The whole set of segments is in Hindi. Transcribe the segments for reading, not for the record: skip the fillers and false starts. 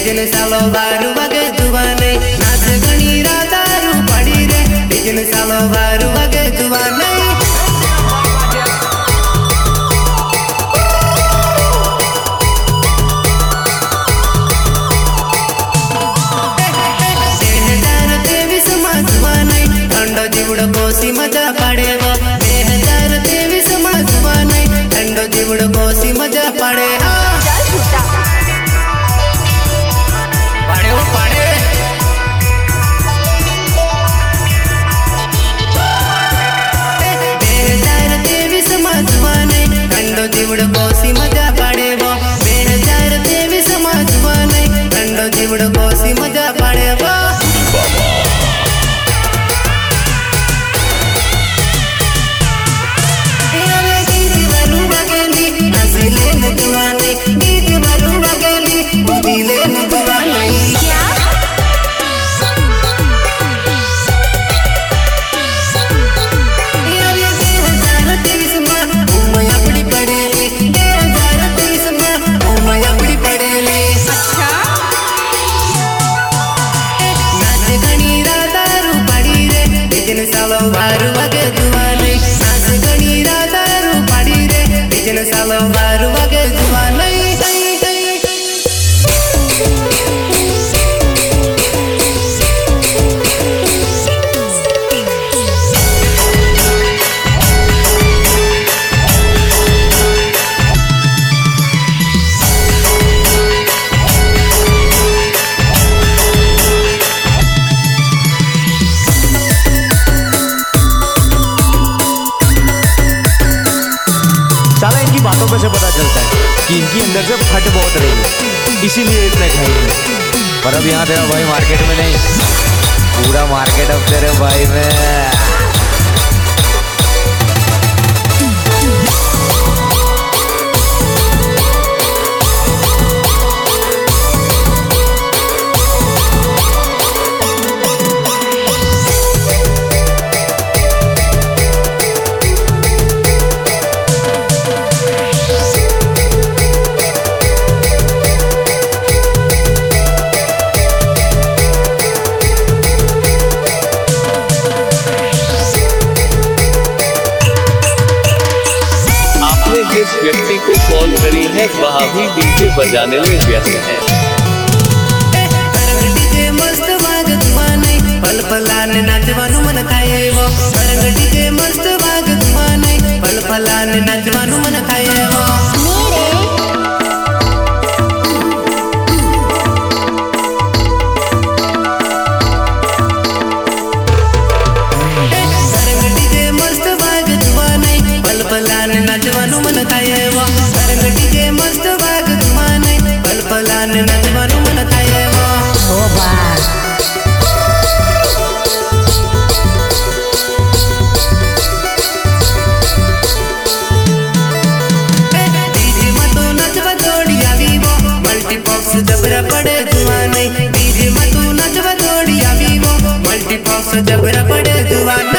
डीजन सालो बारू वगे जुवाने नाच गणी रातारू पड़ी रे डीजन सालो बारू वगे जुवाने मजा पड़े वो 2023 में जुबाने ठंडो जीवड़ कोसी मजा पड़े पड़े वो पड़े 2023 में जुबाने ठंडो जीवड़ कोसी मजा पड़े वो 2023 में जुबाने ठंडो जीवड़ कोसी मजा पड़े वो सालो बारू वगे जुवाने नाच गणी रातारू पड़ी रे डीजन सालो बारू वगे जुवाने बातों पे से पता चलता है कि इनकी अंदर से फट बहुत रही है, इसीलिए इतने खाएंगे। पर अब यहाँ तेरा भाई मार्केट में नहीं, पूरा मार्केट अब तेरे भाई में। जिस व्यक्ति को कॉल करी है वह भी डीजे बजाने में व्यस्त है। डीजे मस्त वाग जुवाने पल पलाने नाचवानु मन खाए वो डीजे मस्त वाग जुवाने पल पलाने नाचवानु मन खाए वो डीजे मस्त वाग जुवाने पल पलाने नाचवानु मन खाए वो डीजे मस्त वाग जुवाने पल पलाने नाचवानु मन खाए वो डीजे में तो नचवा जोड़ी आवी वो मल्टीबॉक्स जबरा पड़े जुवाने डीजे में तो नचवा जोड़ी आवी वो मल्टीबॉक्स जबरा पड़े जुवाने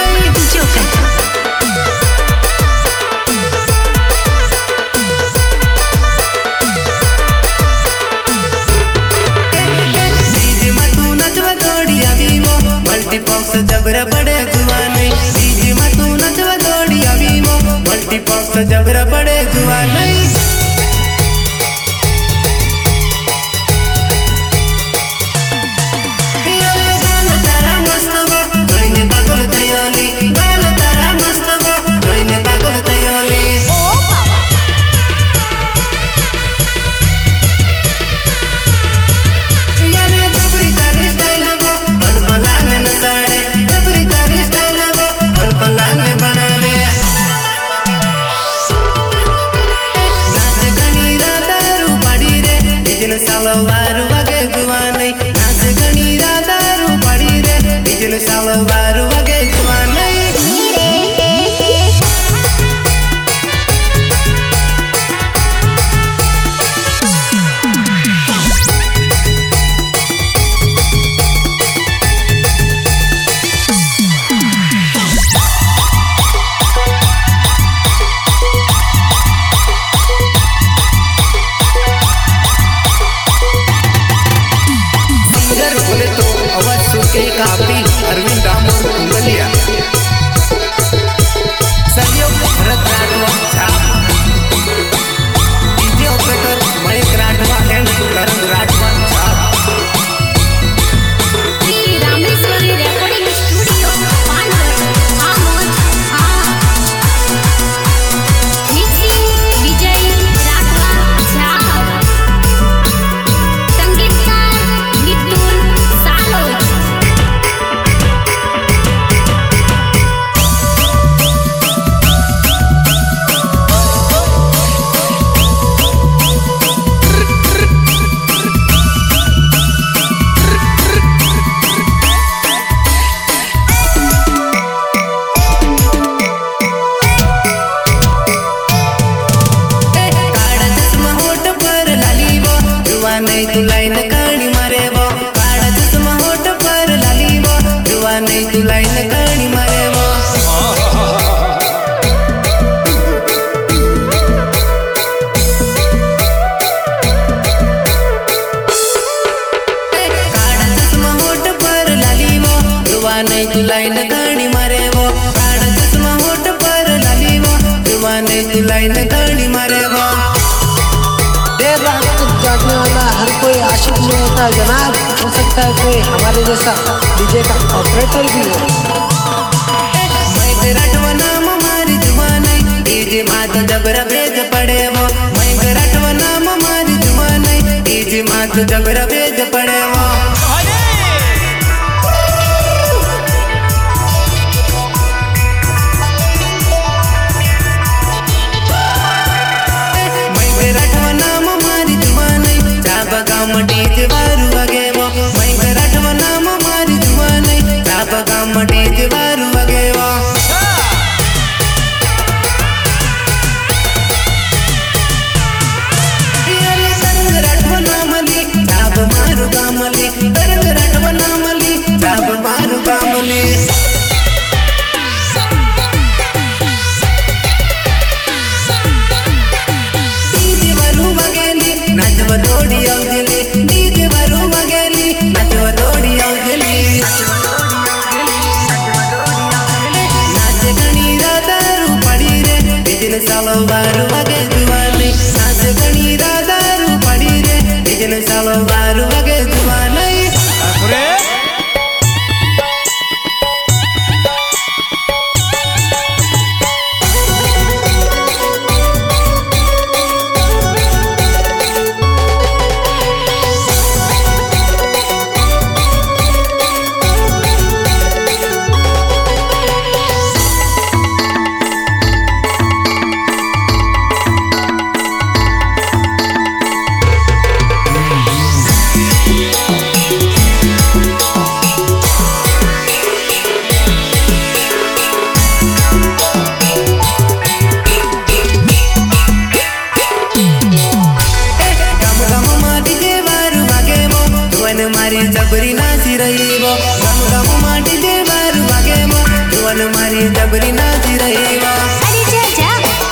मल्टीबॉक्स जबरा पड़े जुवाने डीजे में तू नचवा जोड़ी आवी वो मल्टीबॉक्स जबरा पड़े जुवाने सालो बारू वगे जुवाने नाच गणी रातारू पड़ी रे डीजन सालो बारू वगे जुवाने एक आपी अरविंद डामोर उंगलिया सहयोग भरत राठवा छाप DJ operator Mayank Rathwa and Karan Rathwa छाप Shri Rameshwari recording studio Pandav Amod mixing Vijay Rathwa छाप संगीतकार मिथुन सालोज काळा चष्मा होठ पर लाली वो जुवा नहीं तू लाइन कहानी मारे वो काळा चष्मा होठ पर लाली वो जुवा नहीं तू लाइन कहानी मारे वो काळा चष्मा होठ पर लाली वो जुवा नहीं तू लाइन कहानी मारे वो काळा चष्मा होठ पर लाली वो जुवा नहीं तू लाइन कहानी मारे वो देर रात तक जागने वाला हर कोई आशिक नहीं होता जनाब। हो सकता है कोई हमारे जैसा डीजे का ऑपरेटर भी हो। मैं राठवा नाम मारी जुबान डीजे मात जबरा भेज पड़े वो मैं राठवा नाम मारी जुबान डीजे मात जबरा भेज पड़े वो मैं राठवा नाम मारी जुबान चाब गाम डीजे वारू वगे वो मैं राठवा नाम मारी जुबान चाब गाम डीजे वारू वगे वो अरे तरंग राठवा नामली चाब मारू गामली तरंग राठवा नामली चाब मारू गामली डीजे वारू वगेली नाचव दौड़ी औजली डीजे वारू वगेली नाचव दौड़ी औजली नाच गणी राधारू पड़ी रे बिजन सालो बारू वगे जुवानी नाच गणी राधारू पड़ी रे बिजन सालो बारू वगे जुवानी गम गम माटी जे वारू वागे मो जुवन मारी जबरी नाची रही वो गम गम माटी जे वारू वागे मो जुवन मारी जबरी नाची रही वो अरे जा जा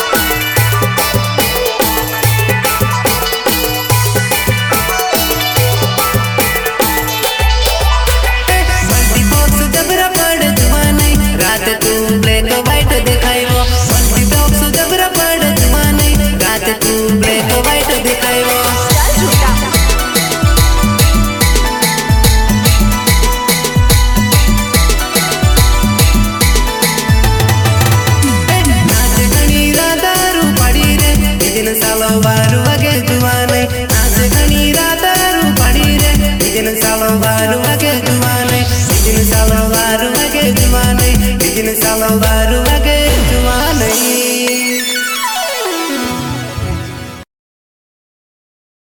मल्टीबॉक्स जबरा पड़ जुवानी रात तू ब्लैक वाइट दिखाई वो मल्टीबॉक्स जबरा पड़ जुवानी रात तू ब्लैक वाइट दिखाई वो चल झूठा नाच गणी राधारू पड़ी रे बिजन सालो बारू वगे जुवानी नाच गणी राधारू पड़ी रे बिजन सालो बारू वगे जुवानी बिजन सालो बारू वगे जुवानी बिजन सालो बारू वगे